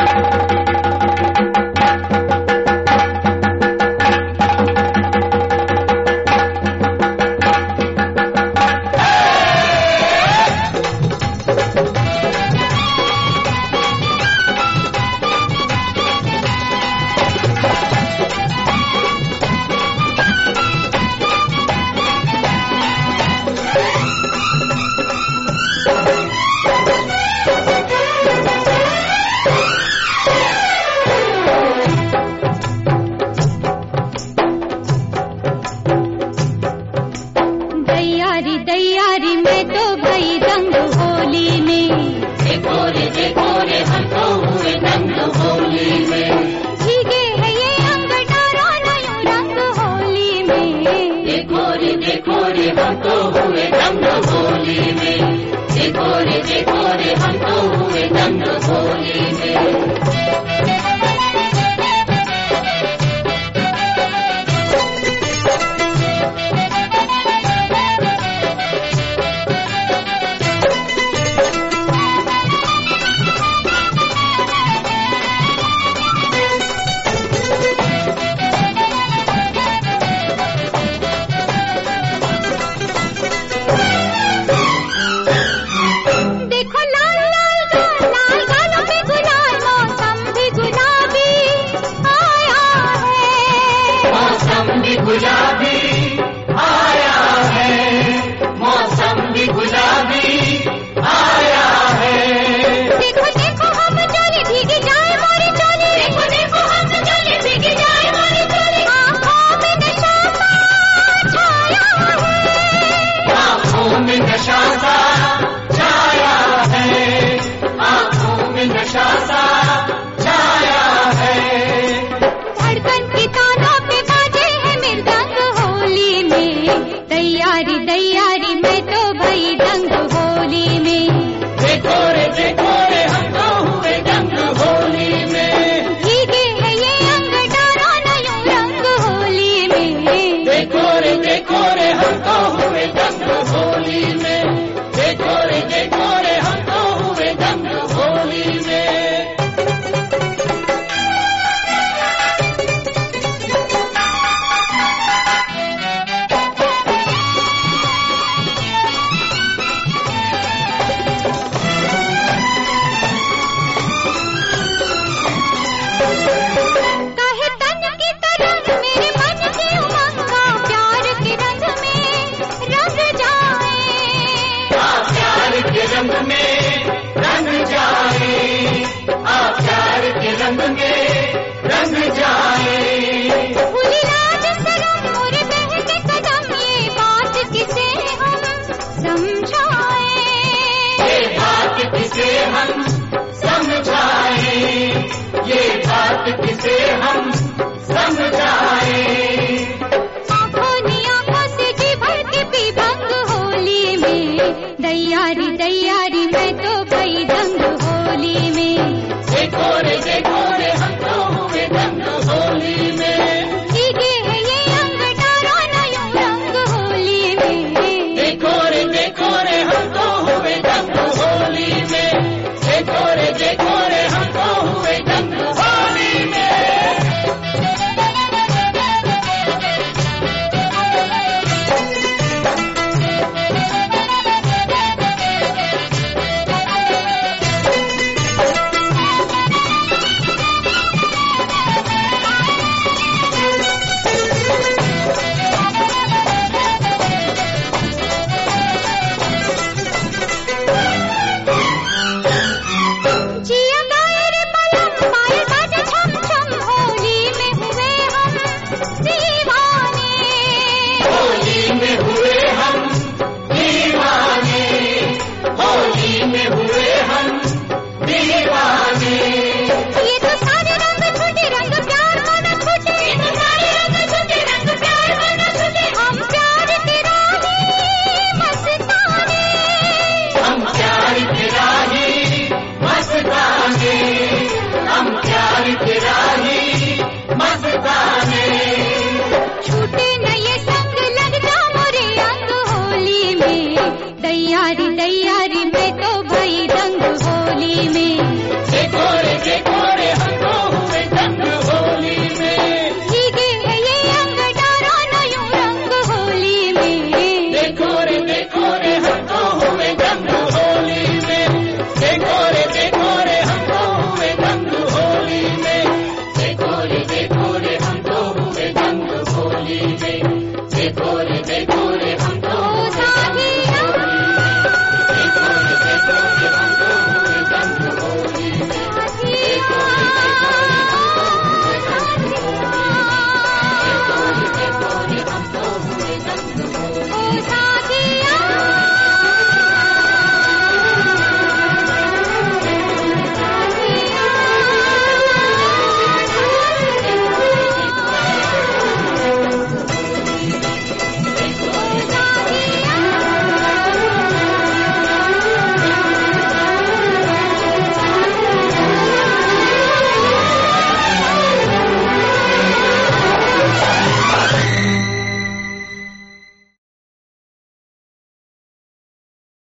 दैयारी मैं तो भई दंग होली में, देखो रे हम तो हुए दंग होली में। भीगे है ये अंग डारा नयूं रंग होली में। देखो रे हम तो हुए दंग होली में। देखो रे हम तो हुए दंग होली में। गुलाबी आया है, मौसम भी गुलाबी आया है। देखो देखो हम चले भीगी जाए मोरी चोली, देखो हम चले भीगी जाए मोरी चोली। आँखों में नशा सा छाया है, आँखों में नशा सा छाया है, आँखों में नशा सा छाया है। धड़कन की तानों पे बाजे है मृदंग होली में। दैयारी मैं तो भई दंग होली में। देखो रे हम तो हुए दंग होली में। भीगे है ये अंग डारा नयूं रंग होली में। देखो रे हम तो हुए दंग होली में। देखो रे हम तो हुए दंग होली में। काहे तन की तरंग मेरे मन की उमंगा, प्यार के रंग में रंग जाए। प्यार के रंग में रंग जाए, प्यार के रंग में रंग जाए। भूली राज सरम मोरे बहके कदम, ये बात किसे हम समझाए। ये बात किसे हम समझाए, ये बात किसे हम समझाए।